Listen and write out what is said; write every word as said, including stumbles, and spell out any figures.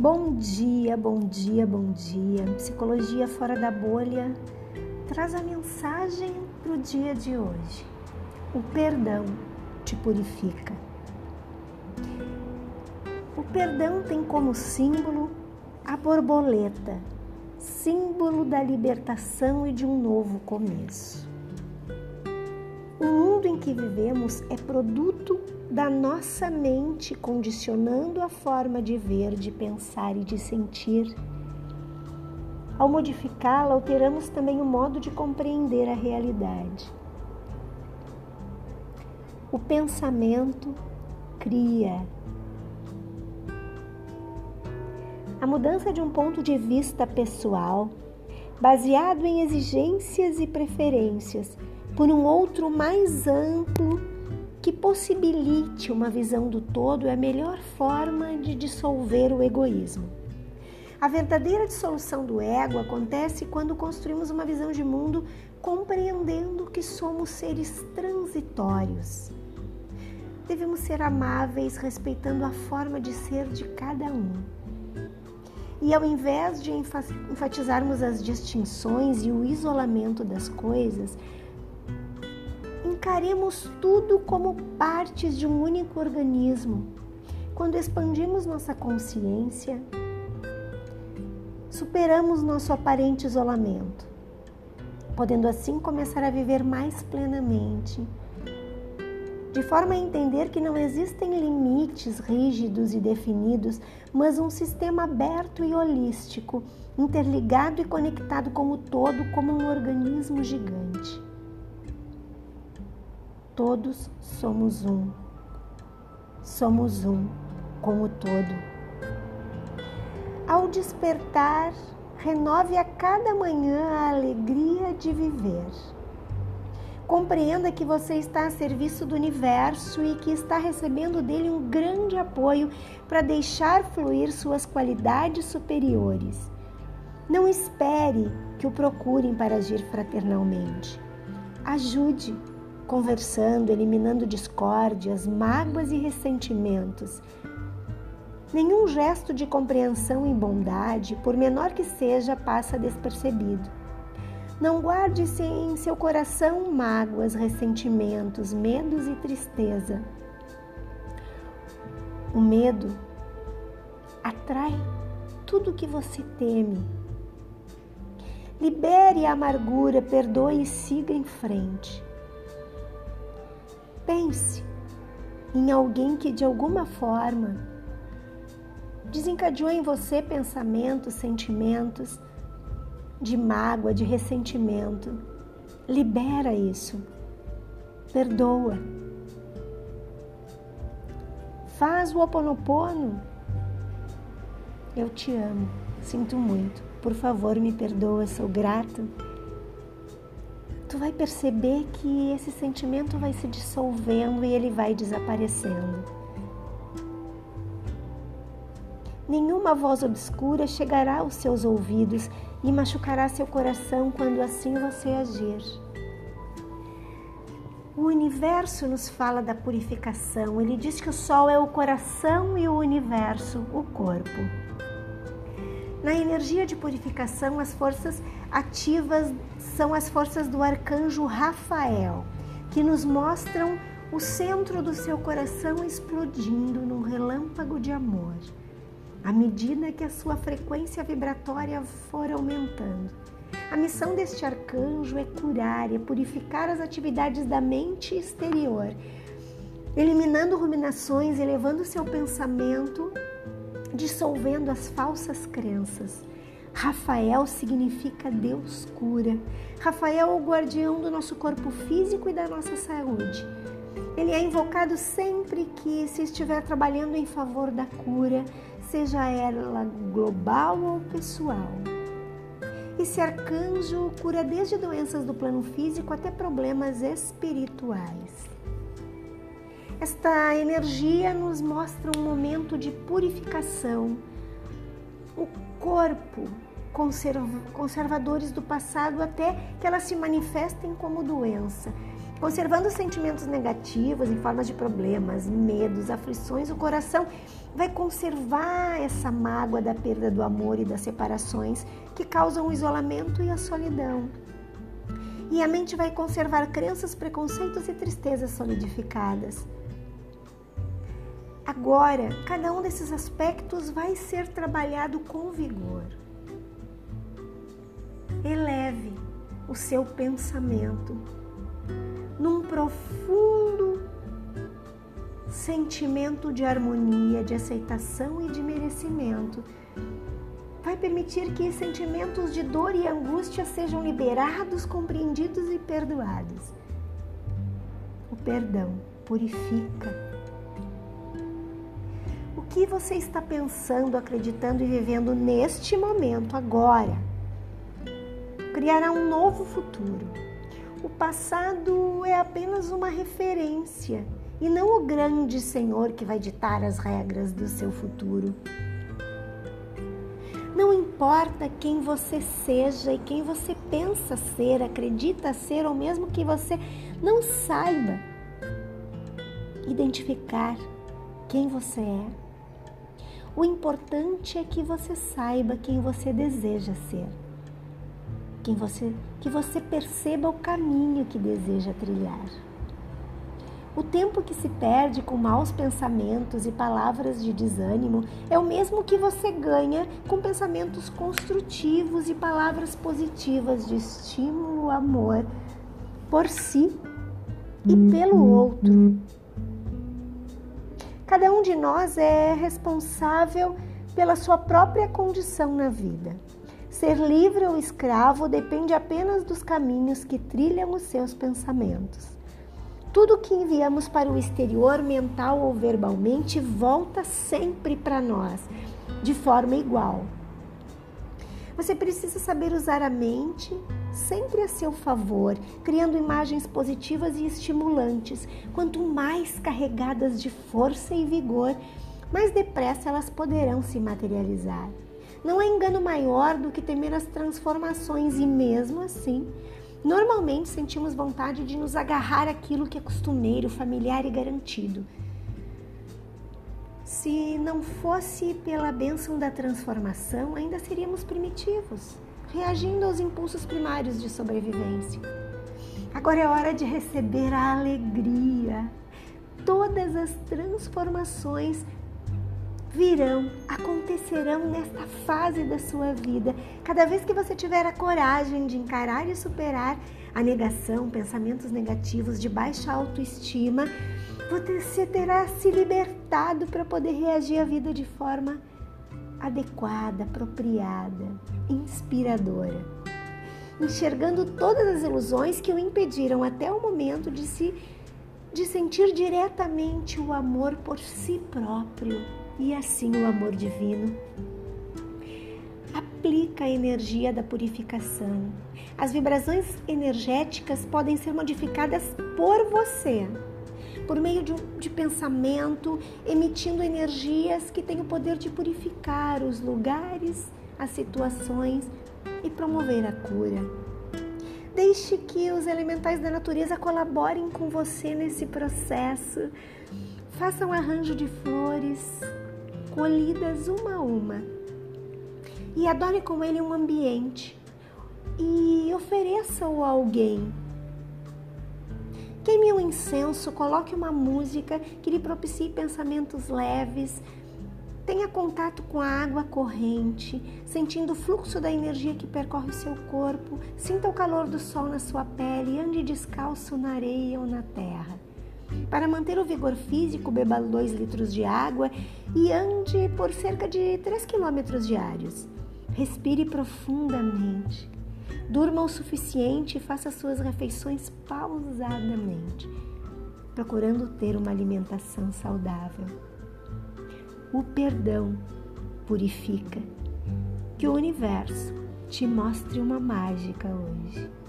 Bom dia, bom dia, bom dia. Psicologia Fora da Bolha traz a mensagem para o dia de hoje. O perdão te purifica. O perdão tem como símbolo a borboleta, símbolo da libertação e de um novo começo. O mundo em que vivemos é produto da nossa mente, condicionando a forma de ver, de pensar e de sentir. Ao modificá-la, alteramos também o modo de compreender a realidade. O pensamento cria. A mudança de um ponto de vista pessoal, baseado em exigências e preferências, por um outro mais amplo que possibilite uma visão do todo é a melhor forma de dissolver o egoísmo. A verdadeira dissolução do ego acontece quando construímos uma visão de mundo compreendendo que somos seres transitórios. Devemos ser amáveis, respeitando a forma de ser de cada um. E ao invés de enfatizarmos as distinções e o isolamento das coisas, encaremos tudo como partes de um único organismo. Quando expandimos nossa consciência, superamos nosso aparente isolamento, podendo assim começar a viver mais plenamente, de forma a entender que não existem limites rígidos e definidos, mas um sistema aberto e holístico, interligado e conectado com o todo, como um organismo gigante. Todos somos um. Somos um com o todo. Ao despertar, renove a cada manhã a alegria de viver. Compreenda que você está a serviço do universo e que está recebendo dele um grande apoio para deixar fluir suas qualidades superiores. Não espere que o procurem para agir fraternalmente. Ajude, conversando, eliminando discórdias, mágoas e ressentimentos. Nenhum gesto de compreensão e bondade, por menor que seja, passa despercebido. Não guarde em seu coração mágoas, ressentimentos, medos e tristeza. O medo atrai tudo que você teme. Libere a amargura, perdoe e siga em frente. Pense em alguém que de alguma forma desencadeou em você pensamentos, sentimentos de mágoa, de ressentimento. Libera isso. Perdoa. Faz o Ho'oponopono. Eu te amo. Sinto muito. Por favor, me perdoa. Sou grato. Tu vai perceber que esse sentimento vai se dissolvendo e ele vai desaparecendo. Nenhuma voz obscura chegará aos seus ouvidos e machucará seu coração quando assim você agir. O universo nos fala da purificação. Ele diz que o sol é o coração e o universo, o corpo. Na energia de purificação, as forças ativas são as forças do arcanjo Rafael, que nos mostram o centro do seu coração explodindo num relâmpago de amor, à medida que a sua frequência vibratória for aumentando. A missão deste arcanjo é curar, é purificar as atividades da mente exterior, eliminando ruminações, elevando seu pensamento, dissolvendo as falsas crenças. Rafael significa Deus cura. Rafael é o guardião do nosso corpo físico e da nossa saúde. Ele é invocado sempre que se estiver trabalhando em favor da cura, seja ela global ou pessoal. Esse arcanjo cura desde doenças do plano físico até problemas espirituais. Esta energia nos mostra um momento de purificação. O corpo conservadores do passado até que elas se manifestem como doença. Conservando sentimentos negativos em formas de problemas, medos, aflições, o coração vai conservar essa mágoa da perda do amor e das separações que causam o isolamento e a solidão. E a mente vai conservar crenças, preconceitos e tristezas solidificadas. Agora, cada um desses aspectos vai ser trabalhado com vigor. Eleve o seu pensamento num profundo sentimento de harmonia, de aceitação e de merecimento. Vai permitir que sentimentos de dor e angústia sejam liberados, compreendidos e perdoados. O perdão purifica. O que você está pensando, acreditando e vivendo neste momento, agora, criará um novo futuro. O passado é apenas uma referência e não o grande Senhor que vai ditar as regras do seu futuro. Não importa quem você seja e quem você pensa ser, acredita ser, ou mesmo que você não saiba identificar quem você é. O importante é que você saiba quem você deseja ser. Quem você, que você perceba o caminho que deseja trilhar. O tempo que se perde com maus pensamentos e palavras de desânimo é o mesmo que você ganha com pensamentos construtivos e palavras positivas de estímulo, amor por si e pelo outro. Cada um de nós é responsável pela sua própria condição na vida. Ser livre ou escravo depende apenas dos caminhos que trilham os seus pensamentos. Tudo que enviamos para o exterior, mental ou verbalmente, volta sempre para nós, de forma igual. Você precisa saber usar a mente sempre a seu favor, criando imagens positivas e estimulantes. Quanto mais carregadas de força e vigor, mais depressa elas poderão se materializar. Não há engano maior do que temer as transformações e, mesmo assim, normalmente sentimos vontade de nos agarrar àquilo que é costumeiro, familiar e garantido. Se não fosse pela bênção da transformação, ainda seríamos primitivos, reagindo aos impulsos primários de sobrevivência. Agora é hora de receber a alegria. Todas as transformações virão, acontecerão nesta fase da sua vida. Cada vez que você tiver a coragem de encarar e superar a negação, pensamentos negativos de baixa autoestima, você terá se libertado para poder reagir à vida de forma adequada, apropriada, inspiradora, enxergando todas as ilusões que o impediram até o momento de se de sentir diretamente o amor por si próprio e assim o amor divino. Aplica a energia da purificação. As vibrações energéticas podem ser modificadas por você, por meio de, de pensamento, emitindo energias que têm o poder de purificar os lugares, as situações e promover a cura. Deixe que os elementais da natureza colaborem com você nesse processo. Faça um arranjo de flores, colhidas uma a uma, e adore com ele um ambiente e ofereça-o a alguém. Queime um incenso, coloque uma música que lhe propicie pensamentos leves. Tenha contato com a água corrente, sentindo o fluxo da energia que percorre o seu corpo. Sinta o calor do sol na sua pele e ande descalço na areia ou na terra. Para manter o vigor físico, beba dois litros de água e ande por cerca de três quilômetros diários. Respire profundamente. Durma o suficiente e faça suas refeições pausadamente, procurando ter uma alimentação saudável. O perdão purifica. Que o universo te mostre uma mágica hoje.